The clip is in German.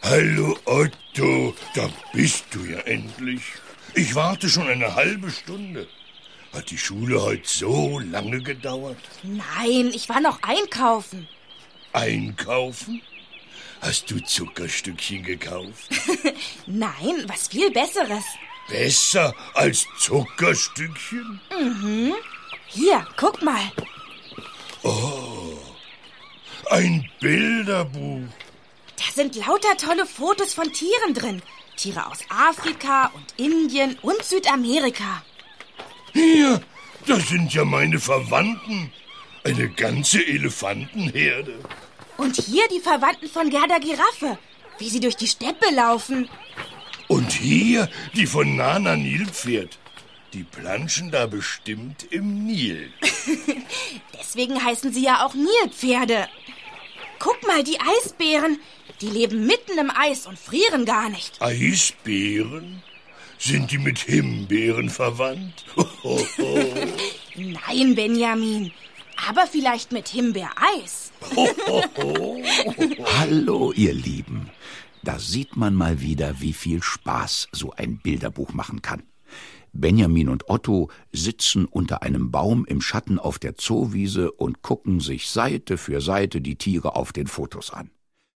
Hallo Otto, da bist du ja endlich. Ich warte schon eine halbe Stunde. Hat die Schule heute so lange gedauert? Nein, ich war noch einkaufen. Einkaufen? Hast du Zuckerstückchen gekauft? Nein, was viel Besseres. Besser als Zuckerstückchen? Mhm. Hier, guck mal. Oh, ein Bilderbuch. Da sind lauter tolle Fotos von Tieren drin. Tiere aus Afrika und Indien und Südamerika. Hier, das sind ja meine Verwandten. Eine ganze Elefantenherde. Und hier die Verwandten von Gerda Giraffe, wie sie durch die Steppe laufen. Und hier die von Nana Nilpferd. Die planschen da bestimmt im Nil. Deswegen heißen sie ja auch Nilpferde. Guck mal, die Eisbären. Die leben mitten im Eis und frieren gar nicht. Eisbären? Sind die mit Himbeeren verwandt? Nein, Benjamin. Aber vielleicht mit Himbeereis. Hallo, ihr Lieben. Da sieht man mal wieder, wie viel Spaß so ein Bilderbuch machen kann. Benjamin und Otto sitzen unter einem Baum im Schatten auf der Zoowiese und gucken sich Seite für Seite die Tiere auf den Fotos an.